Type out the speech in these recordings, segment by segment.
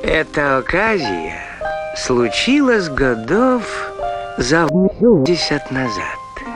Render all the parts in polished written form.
Эта оказия случилась годов за 80 назад.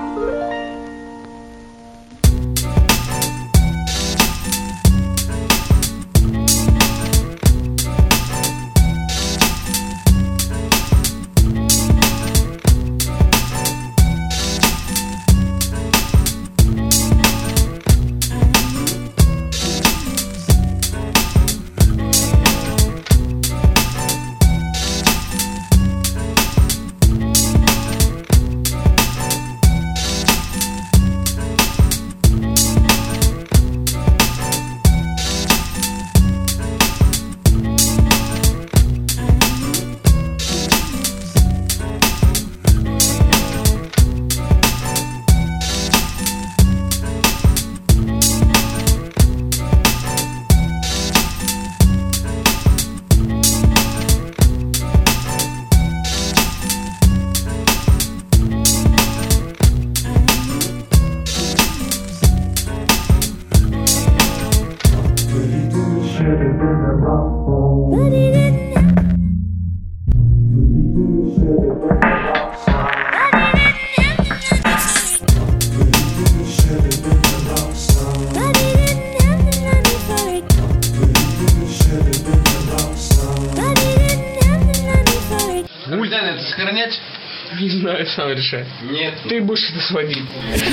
Нельзя это сохранять? Не знаю, сам решай. Нет. Ты будешь это сводить.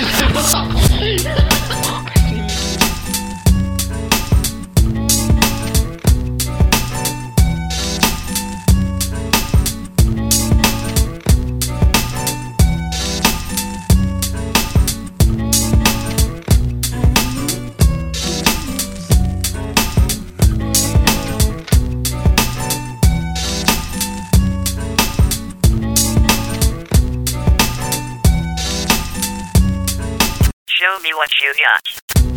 Show me what you got.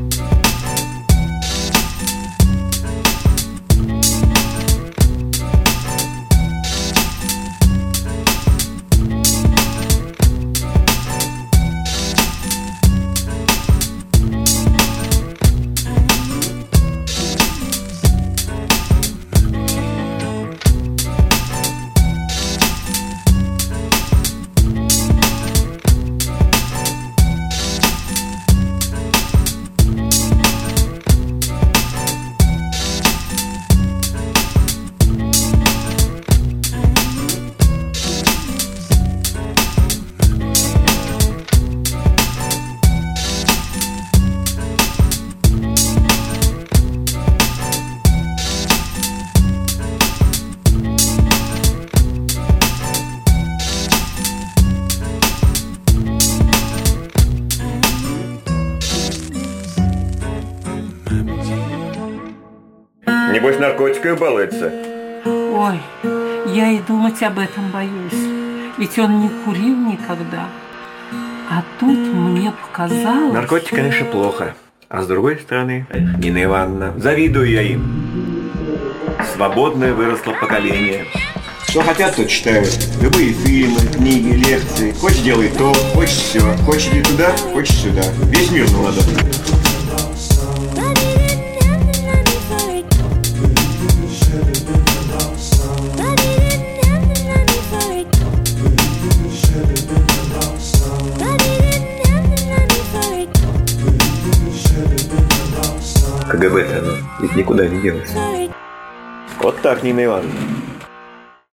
Небось, наркотиками балуется. Ой, я и думать об этом боюсь. Ведь он не курил никогда. А тут мне показалось... Наркотики, конечно, плохо. А с другой стороны, Нина Ивановна, завидую я им. Свободное выросло поколение. Что хотят, то читают. Любые фильмы, книги, лекции. Хочешь, делай то, хочешь все. Хочешь, иди туда, хочешь сюда. Весь мир на ладони. КГБ-то оно ведь никуда не делось. Вот так, Нина Ивановна.